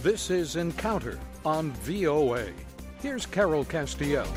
This is Encounter on VOA. Here's Carol Castiel.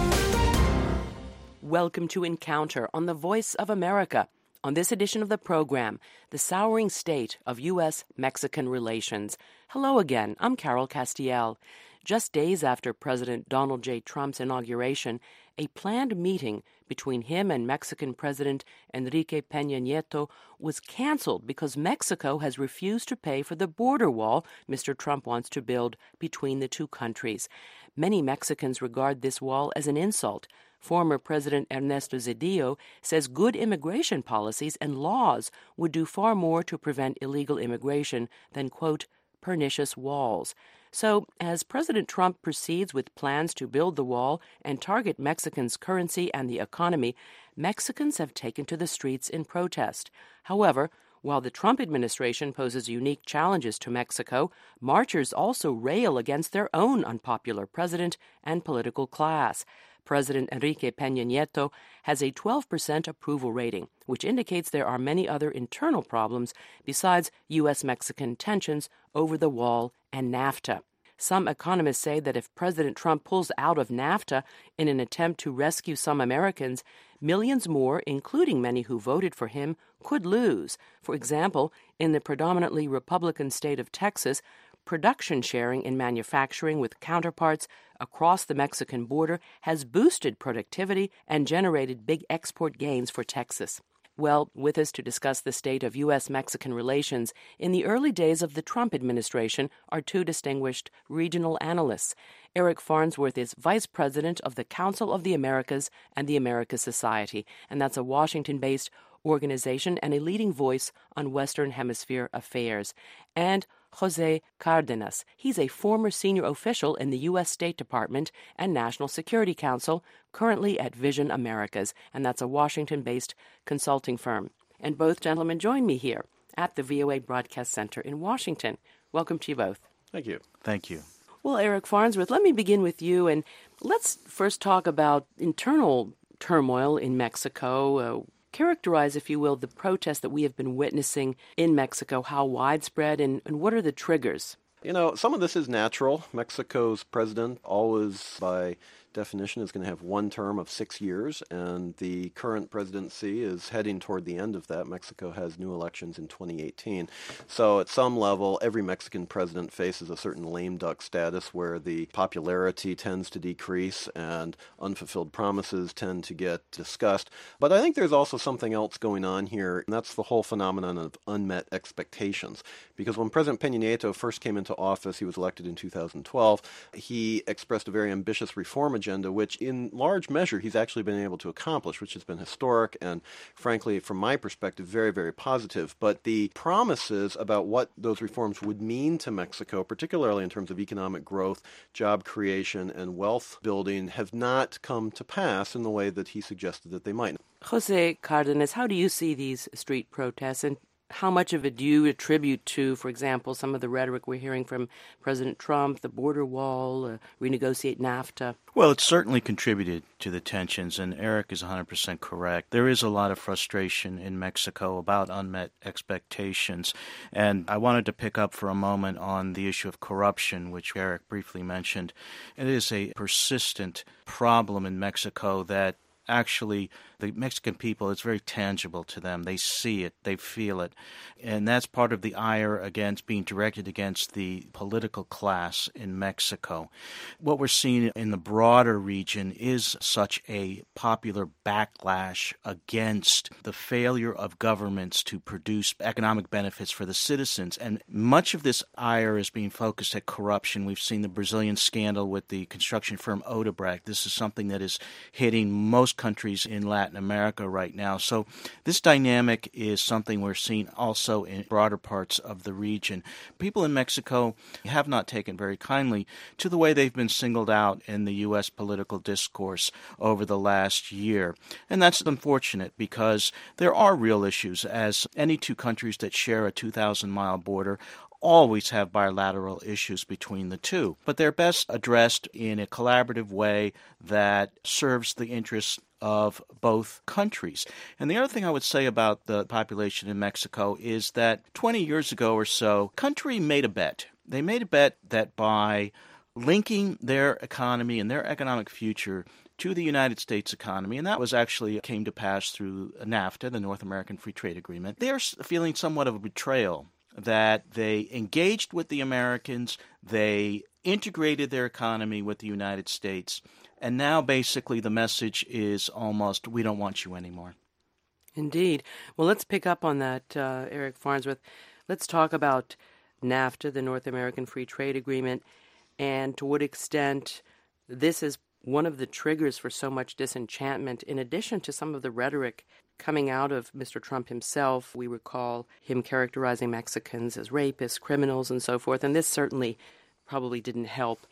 Welcome to Encounter on the Voice of America. On this edition of the program, the souring state of U.S.-Mexican relations. Hello again, I'm Carol Castiel. Just days after President Donald J. Trump's inauguration, a planned meeting between him and Mexican President Enrique Peña Nieto was canceled because Mexico has refused to pay for the border wall Mr. Trump wants to build between the two countries. Many Mexicans regard this wall as an insult. Former President Ernesto Zedillo says good immigration policies and laws would do far more to prevent illegal immigration than, quote, pernicious walls. So, as President Trump proceeds with plans to build the wall and target Mexicans' currency and the economy, Mexicans have taken to the streets in protest. However, while the Trump administration poses unique challenges to Mexico, marchers also rail against their own unpopular president and political class. President Enrique Peña Nieto has a 12% approval rating, which indicates there are many other internal problems besides U.S.-Mexican tensions over the wall and NAFTA. Some economists say that if President Trump pulls out of NAFTA in an attempt to rescue some Americans, millions more, including many who voted for him, could lose. For example, in the predominantly Republican state of Texas, production sharing in manufacturing with counterparts across the Mexican border has boosted productivity and generated big export gains for Texas. Well, with us to discuss the state of U.S.-Mexican relations in the early days of the Trump administration are two distinguished regional analysts. Eric Farnsworth is vice president of the Council of the Americas and the Americas Society, and that's a Washington-based organization and a leading voice on Western Hemisphere affairs. And Jose Cardenas. He's a former senior official in the U.S. State Department and National Security Council, currently at Vision Americas, and that's a Washington-based consulting firm. And both gentlemen join me here at the VOA Broadcast Center in Washington. Welcome to you both. Thank you. Thank you. Well, Eric Farnsworth, let me begin with you, and let's first talk about internal turmoil in Mexico. Characterize, if you will, the protests that we have been witnessing in Mexico, how widespread, and what are the triggers? You know, some of this is natural. Mexico's president always, by definition, is going to have one term of 6 years, and the current presidency is heading toward the end of that. Mexico has new elections in 2018. So at some level, every Mexican president faces a certain lame duck status where the popularity tends to decrease and unfulfilled promises tend to get discussed. But I think there's also something else going on here, and that's the whole phenomenon of unmet expectations. Because when President Peña Nieto first came into office, he was elected in 2012, he expressed a very ambitious reform agenda, which in large measure he's actually been able to accomplish, which has been historic and, frankly, from my perspective, very, very positive. But the promises about what those reforms would mean to Mexico, particularly in terms of economic growth, job creation, and wealth building, have not come to pass in the way that he suggested that they might. Jose Cardenas, how do you see these street protests, and how much of it do you attribute to, for example, some of the rhetoric we're hearing from President Trump, the border wall, renegotiate NAFTA? Well, it's certainly contributed to the tensions, and Eric is 100% correct. There is a lot of frustration in Mexico about unmet expectations, and I wanted to pick up for a moment on the issue of corruption, which Eric briefly mentioned. It is a persistent problem in Mexico that actually the Mexican people, it's very tangible to them. They see it, they feel it. And that's part of the ire against being directed against the political class in Mexico. What we're seeing in the broader region is such a popular backlash against the failure of governments to produce economic benefits for the citizens. And much of this ire is being focused at corruption. We've seen the Brazilian scandal with the construction firm Odebrecht. This is something that is hitting most countries in Latin America right now. So this dynamic is something we're seeing also in broader parts of the region. People in Mexico have not taken very kindly to the way they've been singled out in the U.S. political discourse over the last year. And that's unfortunate because there are real issues, as any two countries that share a 2,000-mile border always have bilateral issues between the two. But they're best addressed in a collaborative way that serves the interests of both countries. And the other thing I would say about the population in Mexico is that 20 years ago or so, country made a bet They made a bet that by linking their economy and their economic future to the United States economy, and that was actually came to pass through NAFTA, the North American Free Trade Agreement, they're feeling somewhat of a betrayal that they engaged with the Americans, they integrated their economy with the United States, and now basically the message is almost, we don't want you anymore. Indeed. Well, let's pick up on that, Eric Farnsworth. Let's talk about NAFTA, the North American Free Trade Agreement, and to what extent this is one of the triggers for so much disenchantment, in addition to some of the rhetoric coming out of Mr. Trump himself. We recall him characterizing Mexicans as rapists, criminals, and so forth, and this certainly probably didn't help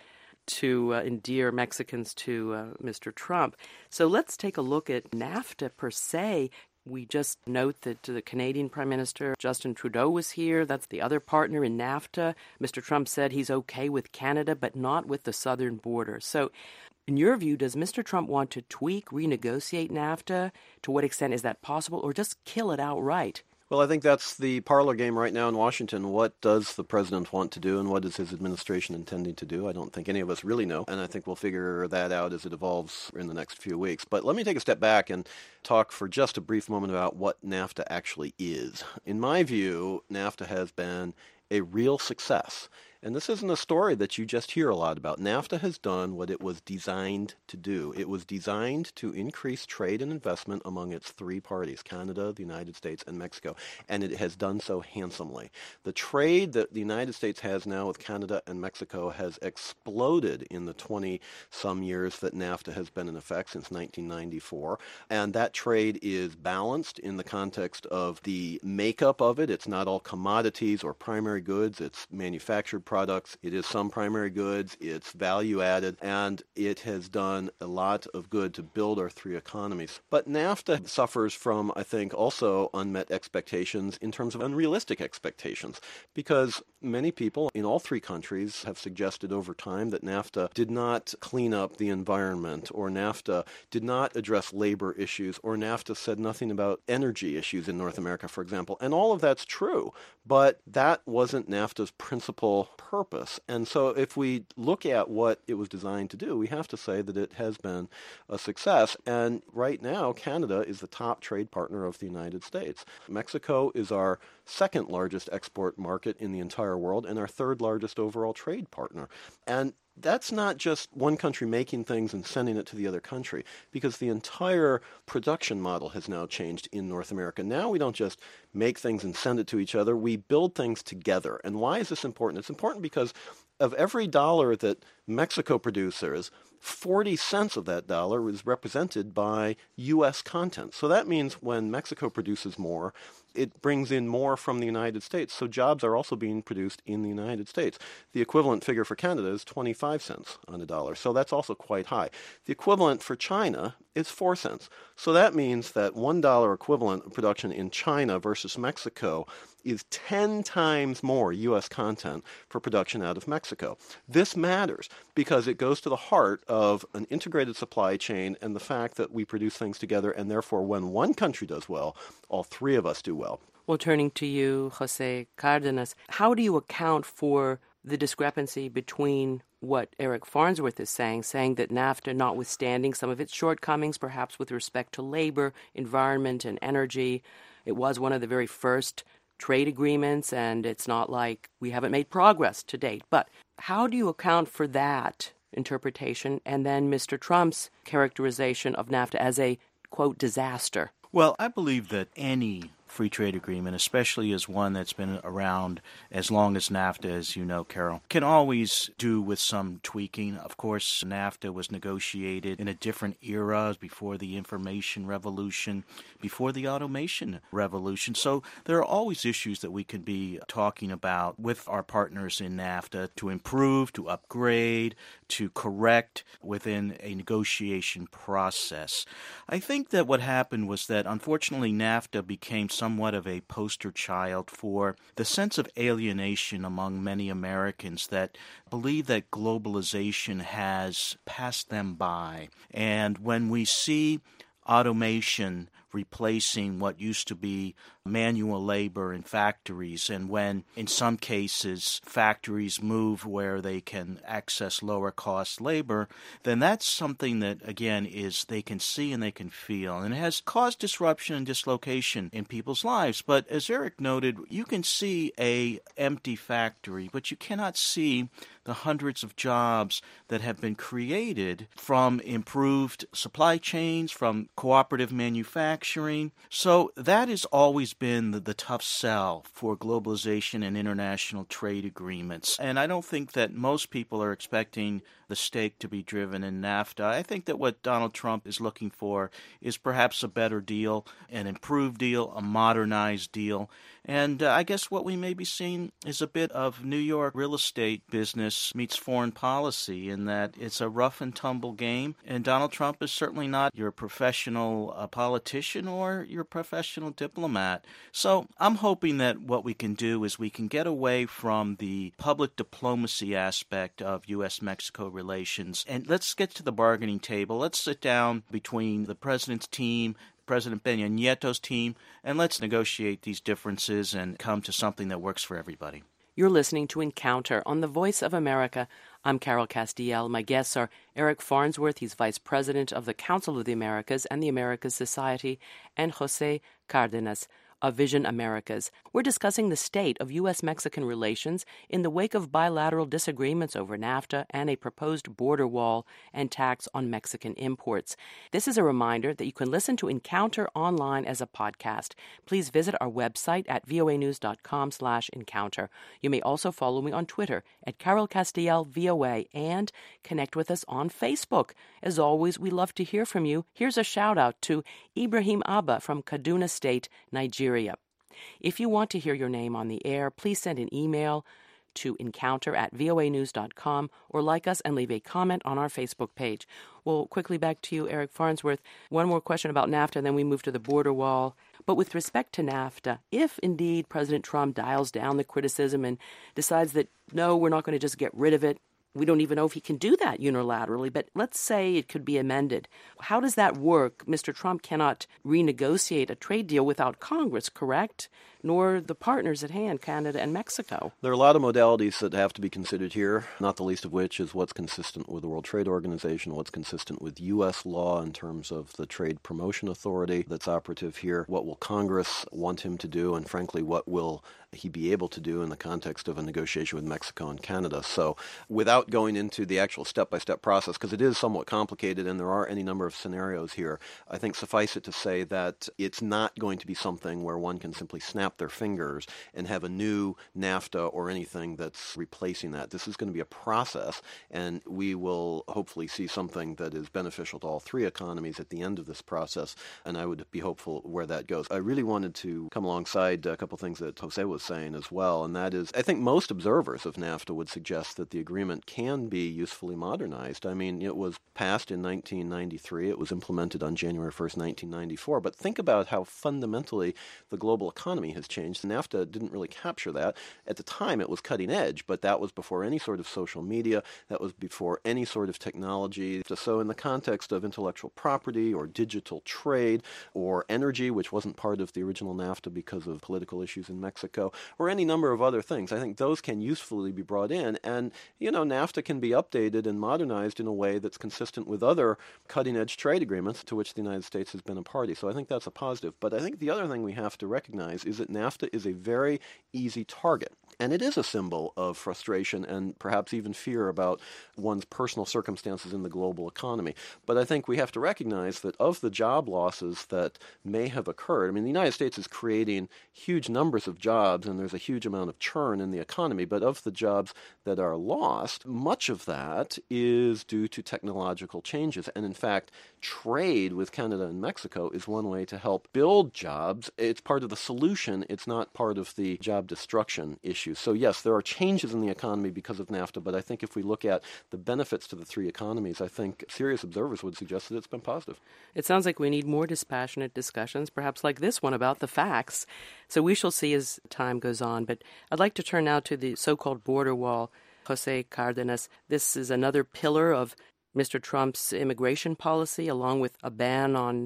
to endear Mexicans to Mr. Trump. So let's take a look at NAFTA per se. We just note that the Canadian Prime Minister Justin Trudeau was here. That's the other partner in NAFTA. Mr. Trump said he's okay with Canada, but not with the southern border. So in your view, does Mr. Trump want to tweak, renegotiate NAFTA? To what extent is that possible, or just kill it outright? Well, I think that's the parlor game right now in Washington. What does the president want to do, and what is his administration intending to do? I don't think any of us really know, and I think we'll figure that out as it evolves in the next few weeks. But let me take a step back and talk for just a brief moment about what NAFTA actually is. In my view, NAFTA has been a real success. And this isn't a story that you just hear a lot about. NAFTA has done what it was designed to do. It was designed to increase trade and investment among its three parties, Canada, the United States, and Mexico. And it has done so handsomely. The trade that the United States has now with Canada and Mexico has exploded in the 20-some years that NAFTA has been in effect since 1994. And that trade is balanced in the context of the makeup of it. It's not all commodities or primary goods. It's manufactured products. It is some primary goods. It's value added, and it has done a lot of good to build our three economies. But NAFTA suffers from, I think, also unmet expectations in terms of unrealistic expectations, because many people in all three countries have suggested over time that NAFTA did not clean up the environment, or NAFTA did not address labor issues, or NAFTA said nothing about energy issues in North America, for example. And all of that's true, but that wasn't NAFTA's principal purpose. And so if we look at what it was designed to do, we have to say that it has been a success. And right now, Canada is the top trade partner of the United States. Mexico is our second largest export market in the entire world and our third largest overall trade partner. And that's not just one country making things and sending it to the other country, because the entire production model has now changed in North America. Now we don't just make things and send it to each other. We build things together. And why is this important? It's important because of every dollar that Mexico produces, 40 cents of that dollar is represented by U.S. content. So that means when Mexico produces more, it brings in more from the United States. So jobs are also being produced in the United States. The equivalent figure for Canada is 25 cents on a dollar. So that's also quite high. The equivalent for China is 4 cents. So that means that $1 equivalent of production in China versus Mexico is 10 times more U.S. content for production out of Mexico. This matters because it goes to the heart of an integrated supply chain and the fact that we produce things together, and therefore when one country does well, all three of us do well. Well, turning to you, Jose Cardenas, how do you account for the discrepancy between what Eric Farnsworth is saying that NAFTA, notwithstanding some of its shortcomings, perhaps with respect to labor, environment, and energy, it was one of the very first trade agreements, and it's not like we haven't made progress to date. But how do you account for that interpretation and then Mr. Trump's characterization of NAFTA as a, quote, disaster? Well, I believe that any free trade agreement, especially as one that's been around as long as NAFTA, as you know, Carol, can always do with some tweaking. Of course, NAFTA was negotiated in a different era, before the information revolution, before the automation revolution. So there are always issues that we could be talking about with our partners in NAFTA to improve, to upgrade, to correct within a negotiation process. I think that what happened was that, unfortunately, NAFTA became somewhat of a poster child for the sense of alienation among many Americans that believe that globalization has passed them by. And when we see automation replacing what used to be manual labor in factories. And when, in some cases, factories move where they can access lower cost labor, then that's something that, again, is they can see and they can feel. And it has caused disruption and dislocation in people's lives. But as Eric noted, you can see a empty factory, but you cannot see the hundreds of jobs that have been created from improved supply chains, from cooperative manufacturing. So that has always been the tough sell for globalization and international trade agreements. And I don't think that most people are expecting the stake to be driven in NAFTA. I think that what Donald Trump is looking for is perhaps a better deal, an improved deal, a modernized deal. And I guess what we may be seeing is a bit of New York real estate business meets foreign policy, in that it's a rough and tumble game. And Donald Trump is certainly not your professional politician or your professional diplomat. So I'm hoping that what we can do is we can get away from the public diplomacy aspect of U.S.-Mexico relations, and let's get to the bargaining table. Let's sit down between the president's team, President Peña Nieto's team, and let's negotiate these differences and come to something that works for everybody. You're listening to Encounter on the Voice of America. I'm Carol Castiel. My guests are Eric Farnsworth, he's Vice President of the Council of the Americas and the Americas Society, and Jose Cardenas of Vision Americas. We're discussing the state of U.S.-Mexican relations in the wake of bilateral disagreements over NAFTA and a proposed border wall and tax on Mexican imports. This is a reminder that you can listen to Encounter online as a podcast. Please visit our website at voanews.com/encounter. You may also follow me on Twitter at Carol Castiel VOA and connect with us on Facebook. As always, we love to hear from you. Here's a shout out to Ibrahim Abba from Kaduna State, Nigeria. If you want to hear your name on the air, please send an email to encounter@voanews.com or like us and leave a comment on our Facebook page. Well, quickly back to you, Eric Farnsworth. One more question about NAFTA, and then we move to the border wall. But with respect to NAFTA, if indeed President Trump dials down the criticism and decides that, no, we're not going to just get rid of it, we don't even know if he can do that unilaterally, but let's say it could be amended. How does that work? Mr. Trump cannot renegotiate a trade deal without Congress, correct? Nor the partners at hand, Canada and Mexico. There are a lot of modalities that have to be considered here, not the least of which is what's consistent with the World Trade Organization, what's consistent with U.S. law in terms of the Trade Promotion Authority that's operative here, what will Congress want him to do, and frankly, what will he be able to do in the context of a negotiation with Mexico and Canada. So without going into the actual step-by-step process, because it is somewhat complicated and there are any number of scenarios here, I think suffice it to say that it's not going to be something where one can simply snap their fingers and have a new NAFTA or anything that's replacing that. This is going to be a process, and we will hopefully see something that is beneficial to all three economies at the end of this process, and I would be hopeful where that goes. I really wanted to come alongside a couple things that Jose was saying as well, and that is, I think most observers of NAFTA would suggest that the agreement can be usefully modernized. I mean, it was passed in 1993. It was implemented on January 1st, 1994. But think about how fundamentally the global economy has changed. NAFTA didn't really capture that. At the time, it was cutting edge, but that was before any sort of social media. That was before any sort of technology. So in the context of intellectual property or digital trade or energy, which wasn't part of the original NAFTA because of political issues in Mexico, or any number of other things, I think those can usefully be brought in. And, you know, NAFTA can be updated and modernized in a way that's consistent with other cutting-edge trade agreements to which the United States has been a party. So I think that's a positive. But I think the other thing we have to recognize is that NAFTA is a very easy target. And it is a symbol of frustration and perhaps even fear about one's personal circumstances in the global economy. But I think we have to recognize that of the job losses that may have occurred, I mean, the United States is creating huge numbers of jobs and there's a huge amount of churn in the economy, but of the jobs that are lost, much of that is due to technological changes. And in fact, trade with Canada and Mexico is one way to help build jobs. It's part of the solution. It's not part of the job destruction issue. So yes, there are changes in the economy because of NAFTA, but I think if we look at the benefits to the three economies, I think serious observers would suggest that it's been positive. It sounds like we need more dispassionate discussions, perhaps like this one about the facts. So we shall see as time goes on. But I'd like to turn now to the so-called border wall. Jose Cardenas, this is another pillar of Mr. Trump's immigration policy, along with a ban on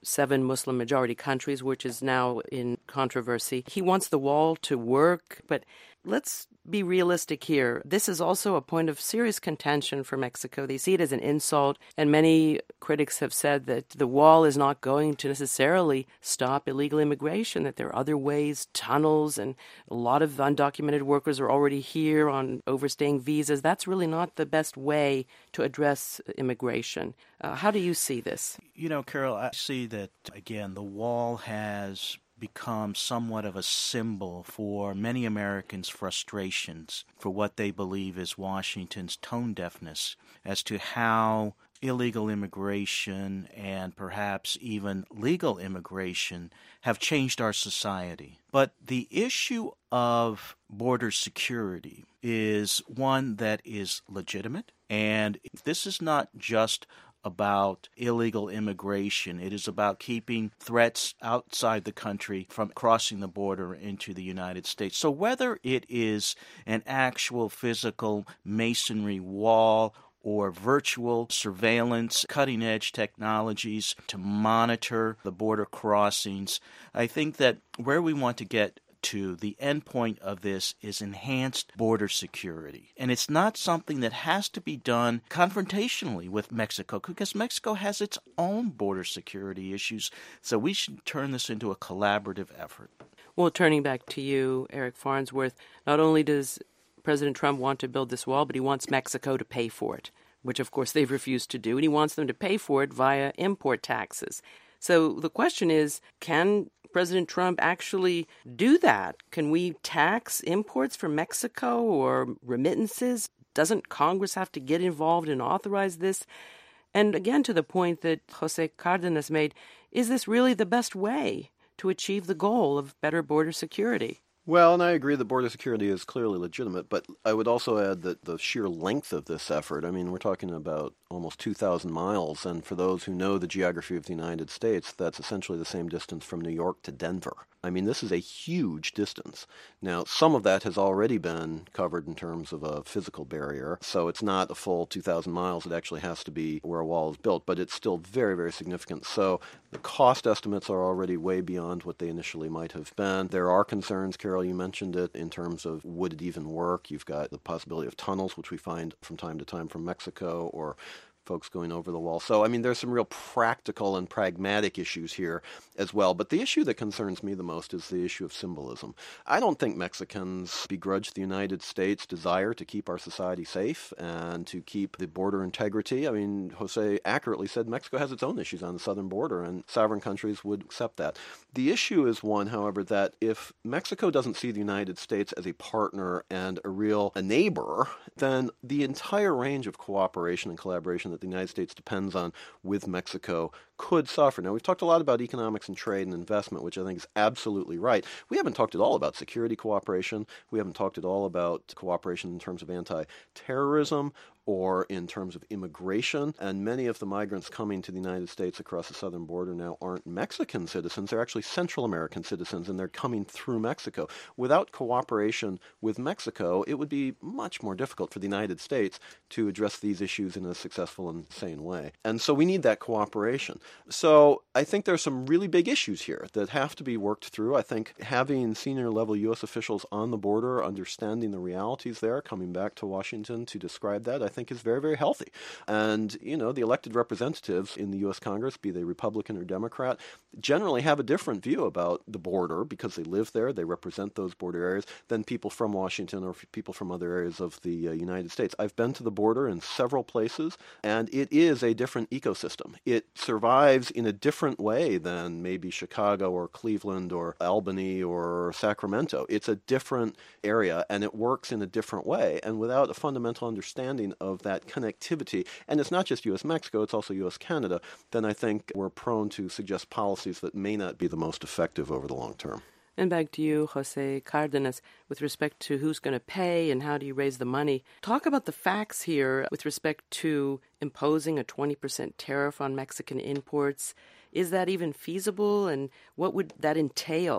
7 Muslim-majority countries, which is now in controversy. He wants the wall to work, but let's be realistic here. This is also a point of serious contention for Mexico. They see it as an insult, and many critics have said that the wall is not going to necessarily stop illegal immigration, that there are other ways, tunnels, and a lot of undocumented workers are already here on overstaying visas. That's really not the best way to address immigration. How do you see this? You know, Carol, I see that, again, the wall has become somewhat of a symbol for many Americans' frustrations for what they believe is Washington's tone deafness as to how illegal immigration and perhaps even legal immigration have changed our society. But the issue of border security is one that is legitimate, and this is not just about illegal immigration. It is about keeping threats outside the country from crossing the border into the United States. So whether it is an actual physical masonry wall or virtual surveillance, cutting-edge technologies to monitor the border crossings, I think that where we want to get to the end point of this is enhanced border security. And it's not something that has to be done confrontationally with Mexico, because Mexico has its own border security issues. So we should turn this into a collaborative effort. Well, turning back to you, Eric Farnsworth, not only does President Trump want to build this wall, but he wants Mexico to pay for it, which of course they've refused to do, and he wants them to pay for it via import taxes. So the question is, can President Trump actually do that? Can we tax imports from Mexico or remittances? Doesn't Congress have to get involved and authorize this? And again, to the point that Jose Cardenas made, is this really the best way to achieve the goal of better border security? Well, and I agree that border security is clearly legitimate, but I would also add that the sheer length of this effort, I mean, we're talking about almost 2,000 miles, and for those who know the geography of the United States, that's essentially the same distance from New York to Denver. I mean, this is a huge distance. Now, some of that has already been covered in terms of a physical barrier, so it's not a full 2,000 miles. It actually has to be where a wall is built, but it's still very, very significant. So the cost estimates are already way beyond what they initially might have been. There are concerns, Carol, you mentioned it, in terms of would it even work? You've got the possibility of tunnels, which we find from time to time from Mexico, or folks going over the wall. So, I mean, there's some real practical and pragmatic issues here as well. But the issue that concerns me the most is the issue of symbolism. I don't think Mexicans begrudge the United States' desire to keep our society safe and to keep the border integrity. I mean, Jose accurately said Mexico has its own issues on the southern border, and sovereign countries would accept that. The issue is one, however, that if Mexico doesn't see the United States as a partner and a neighbor, then the entire range of cooperation and collaboration that the United States depends on with Mexico could suffer. Now, we've talked a lot about economics and trade and investment, which I think is absolutely right. We haven't talked at all about security cooperation. We haven't talked at all about cooperation in terms of anti-terrorism or in terms of immigration. And many of the migrants coming to the United States across the southern border now aren't Mexican citizens. They're actually Central American citizens, and they're coming through Mexico. Without cooperation with Mexico, it would be much more difficult for the United States to address these issues in a successful and sane way. And so we need that cooperation. So I think there's some really big issues here that have to be worked through. I think having senior level U.S. officials on the border, understanding the realities there, coming back to Washington to describe that, I think is very, very healthy. And, you know, the elected representatives in the U.S. Congress, be they Republican or Democrat, generally have a different view about the border because they live there, they represent those border areas, than people from Washington or people from other areas of the United States. I've been to the border in several places, and it is a different ecosystem. It survives in a different way than maybe Chicago or Cleveland or Albany or Sacramento. It's a different area, and it works in a different way. And without a fundamental understanding of that connectivity, and it's not just U.S.-Mexico, it's also U.S.-Canada, then I think we're prone to suggest policies that may not be the most effective over the long term. And back to you, Jose Cardenas, with respect to who's going to pay and how do you raise the money. Talk about the facts here with respect to imposing a 20% tariff on Mexican imports. Is that even feasible, and what would that entail?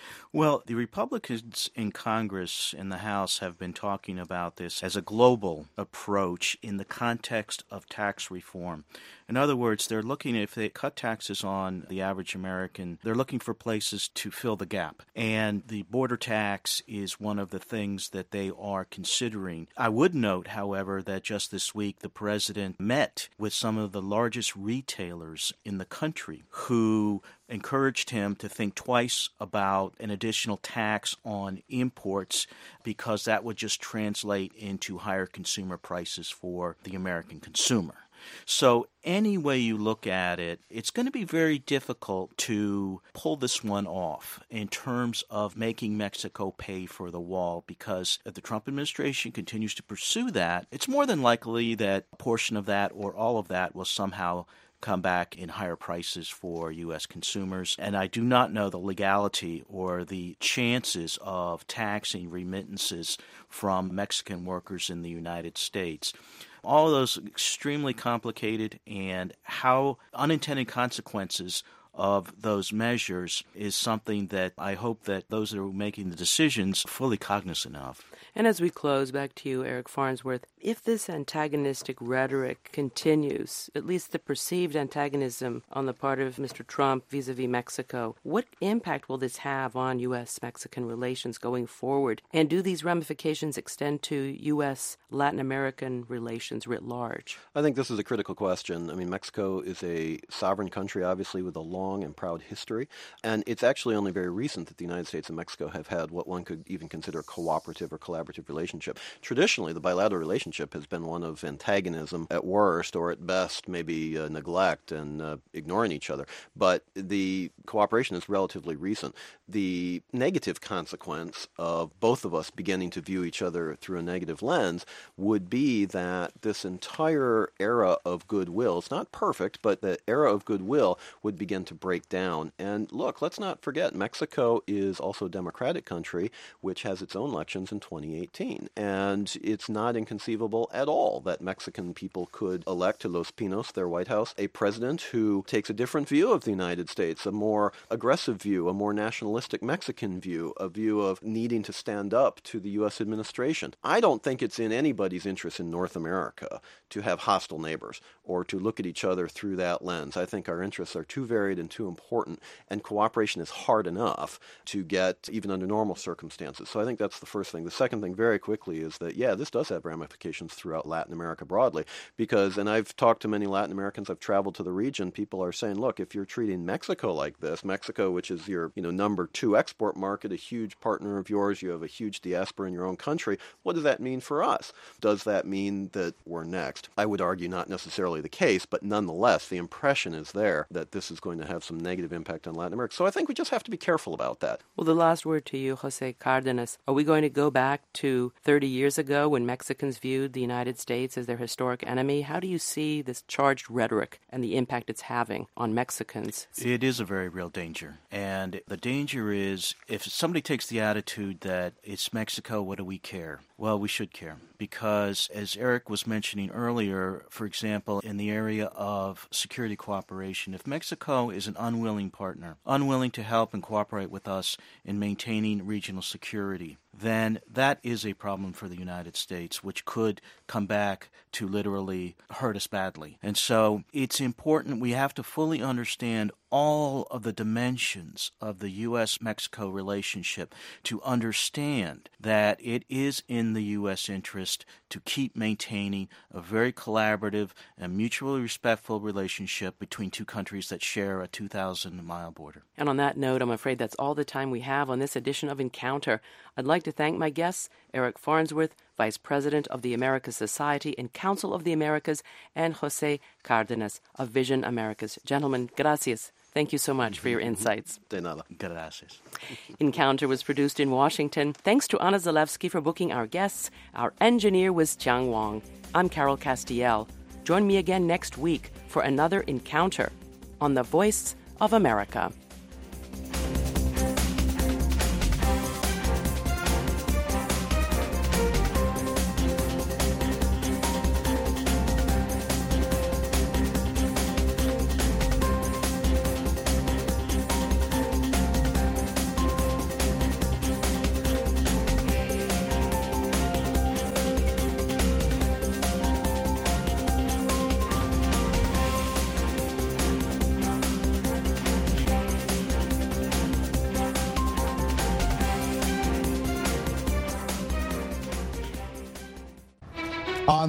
Well, the Republicans in Congress, in the House, have been talking about this as a global approach in the context of tax reform. In other words, they're looking, if they cut taxes on the average American, they're looking for places to fill the gap. And the border tax is one of the things that they are considering. I would note, however, that just this week the president met with some of the largest retailers in the country who encouraged him to think twice about an additional tax on imports because that would just translate into higher consumer prices for the American consumer. So any way you look at it, it's going to be very difficult to pull this one off in terms of making Mexico pay for the wall, because if the Trump administration continues to pursue that, it's more than likely that a portion of that or all of that will somehow come back in higher prices for U.S. consumers. And I do not know the legality or the chances of taxing remittances from Mexican workers in the United States. All of those extremely complicated, and how unintended consequences of those measures is something that I hope that those that are making the decisions are fully cognizant of. And as we close, back to you, Eric Farnsworth, if this antagonistic rhetoric continues, at least the perceived antagonism on the part of Mr. Trump vis-a-vis Mexico, what impact will this have on U.S.-Mexican relations going forward? And do these ramifications extend to U.S.-Latin American relations writ large? I think this is a critical question. I mean, Mexico is a sovereign country, obviously, with a long and proud history. And it's actually only very recent that the United States and Mexico have had what one could even consider a cooperative or collaborative relationship. Traditionally, the bilateral relationship has been one of antagonism at worst, or at best, maybe neglect and ignoring each other. But the cooperation is relatively recent. The negative consequence of both of us beginning to view each other through a negative lens would be that this entire era of goodwill, it's not perfect, but the era of goodwill would begin to break down. And look, let's not forget, Mexico is also a democratic country which has its own elections in 2018. And it's not inconceivable at all that Mexican people could elect to Los Pinos, their White House, a president who takes a different view of the United States, a more aggressive view, a more nationalistic Mexican view, a view of needing to stand up to the U.S. administration. I don't think it's in anybody's interest in North America to have hostile neighbors or to look at each other through that lens. I think our interests are too varied and too important, and cooperation is hard enough to get even under normal circumstances. So I think that's the first thing. The second thing, very quickly, is that, yeah, this does have ramifications throughout Latin America broadly, because, and I've talked to many Latin Americans, I've traveled to the region, people are saying, look, if you're treating Mexico like this, Mexico, which is your number 2 export market, a huge partner of yours, you have a huge diaspora in your own country, what does that mean for us? Does that mean that we're next? I would argue not necessarily the case, but nonetheless, the impression is there that this is going to have some negative impact on Latin America. So I think we just have to be careful about that. Well, the last word to you, Jose Cardenas. Are we going to go back to 30 years ago when Mexicans viewed the United States as their historic enemy? How do you see this charged rhetoric and the impact it's having on Mexicans? It is a very real danger. And the danger is, if somebody takes the attitude that it's Mexico, what do we care? Well, we should care, because as Eric was mentioning earlier, for example, in the area of security cooperation, if Mexico is an unwilling partner, unwilling to help and cooperate with us in maintaining regional security, then that is a problem for the United States, which could come back to literally hurt us badly. And so it's important, we have to fully understand all of the dimensions of the U.S.-Mexico relationship to understand that it is in the U.S. interest to keep maintaining a very collaborative and mutually respectful relationship between two countries that share a 2,000-mile border. And on that note, I'm afraid that's all the time we have on this edition of Encounter. I'd like to thank my guests, Eric Farnsworth, Vice President of the Americas Society and Council of the Americas, and Jose Cardenas of Vision Americas. Gentlemen, gracias. Thank you so much for your insights. De nada. Gracias. Encounter was produced in Washington. Thanks to Anna Zalewski for booking our guests. Our engineer was Jiang Wang. I'm Carol Castiel. Join me again next week for another Encounter on the Voice of America.